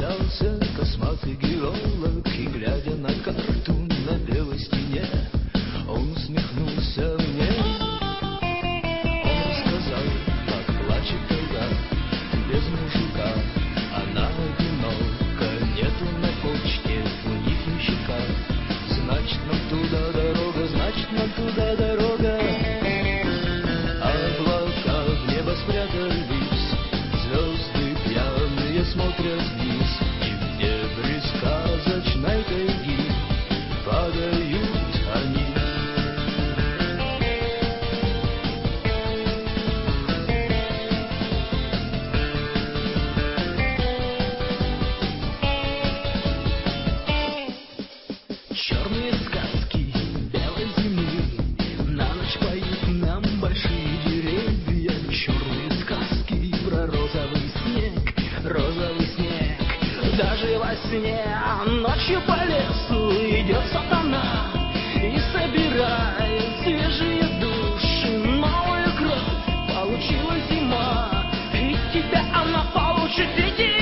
Смеялся косматый геолог, и, глядя на карту на белой стене, он усмехнулся мне. Он рассказал, как плачет тайга без мужика. Она одинока, нету на почте у них ямщика. Значит, нам туда дорога, значит, нам туда дорога. Облака в небо спрятались, звезды пьяные смотрят вниз, и в дебри сказочной тайги падают они. Черные сказки белой зимы на ночь поют нам большие деревья. Черные сказки про розовый снег, розовый снег. Даже во сне ночью по лесу идет сатана и собирает свежие души, новую кровь получила зима, и тебя она получит, ведь